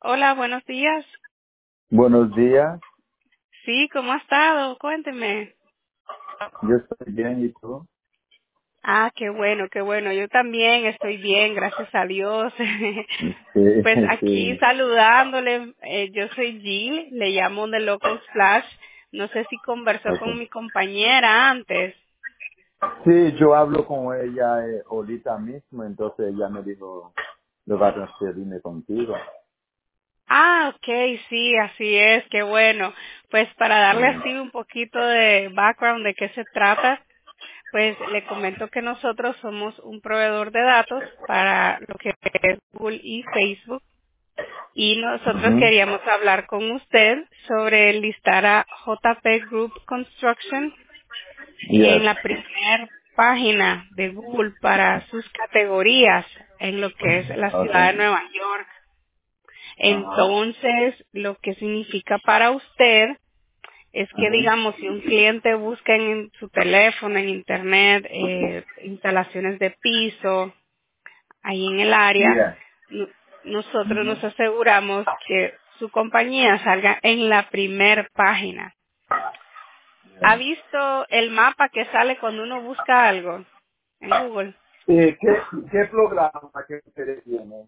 Hola, buenos días. Buenos días, Sí, ¿cómo ha estado? Cuénteme. yo estoy bien, ¿y tú? Ah, qué bueno, qué bueno. Yo también estoy bien, gracias a Dios. Sí, Pues aquí sí. saludándole, yo soy Jill, le llamo de Local Flash. No sé si conversó con Okay. mi compañera antes. Sí, yo hablo con ella ahorita mismo, entonces ella me dijo, lo va a transferirme contigo. Ah, ok, sí, así es, qué bueno. Pues para Sí. darle así un poquito de background de qué se trata, pues le comento que nosotros somos un proveedor de datos para lo que es Google y Facebook y nosotros Ujú. queríamos hablar con usted sobre listar a JP Group Construction en Yes. la primera página de Google para sus categorías en lo que es la ciudad de Okay. Nueva York. Ajá. Entonces, lo que significa para usted es que, Ujú. digamos, si un cliente busca en su teléfono, en internet, instalaciones de piso, ahí en el área, Yes. no- nosotros Ujú. nos aseguramos que su compañía salga en la primer página. ¿Ha visto el mapa que sale cuando uno busca algo en Google? ¿Qué programa que ustedes tienen?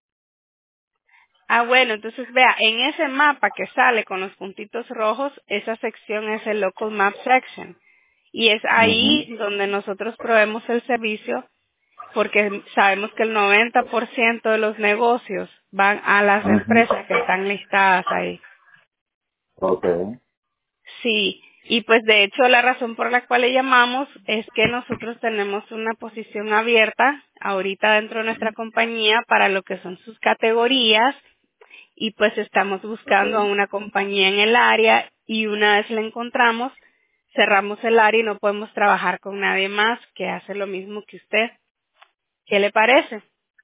Ah, bueno, entonces vea, en ese mapa que sale con los puntitos rojos, esa sección es el Local Map Section. Y es Ujú. ahí donde nosotros proveemos el servicio porque sabemos que el 90% de los negocios van a las Ujú. empresas que están listadas ahí. Okay. Sí, y pues de hecho la razón por la cual le llamamos es que nosotros tenemos una posición abierta ahorita dentro de nuestra compañía para lo que son sus categorías y pues estamos buscando a Okay. una compañía en el área y una vez la encontramos, cerramos el área y no podemos trabajar con nadie más que hace lo mismo que usted. ¿Qué le parece?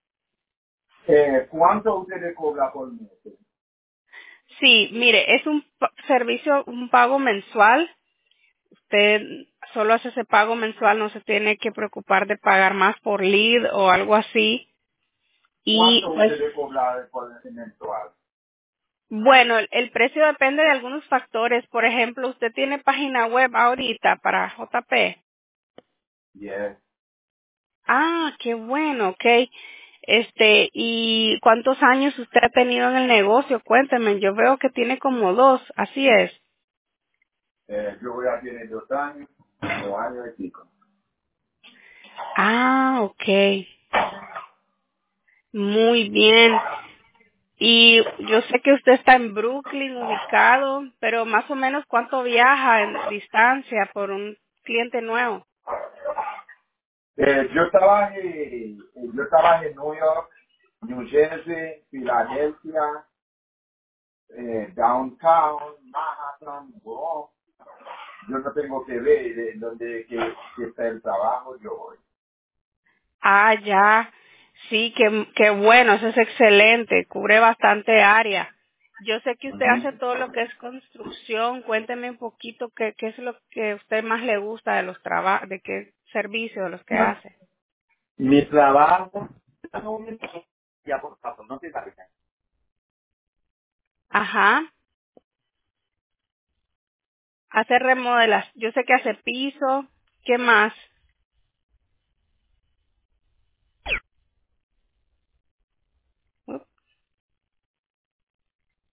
¿Cuánto ustedes cobran por mes? Sí, mire, es un servicio, un pago mensual. Usted solo hace ese pago mensual, no se tiene que preocupar de pagar más por lead o algo así. Y ¿Cuánto pues, ustedes cobran por mensual? bueno, el precio depende de algunos factores. Por ejemplo, usted tiene página web ahorita para JP. Yes. Ah, qué bueno, ok. ¿Y cuántos años usted ha tenido en el negocio? Cuénteme, yo veo que tiene como 2, así es. Yo voy a tener 2 años, 2 años y pico. Ah, ok. Muy bien. Y yo sé que usted está en Brooklyn ubicado, pero más o menos cuánto viaja en distancia por un cliente nuevo. Yo trabajé en New York, New Jersey, Filadelfia, Downtown, Manhattan, Bronx. Yo no tengo que ver de dónde que está el trabajo, yo voy. Ah, ya. Sí, qué bueno, eso es excelente, cubre bastante área. Yo sé que usted hace Ujú. todo lo que es construcción. Cuénteme un poquito qué es lo que a usted más le gusta de los trabajos, de qué servicio de los que Ma- hace. Mi trabajo, ya por favor, no te sabes. Ajá. Hace remodelas. Yo sé que hace piso. ¿Qué más?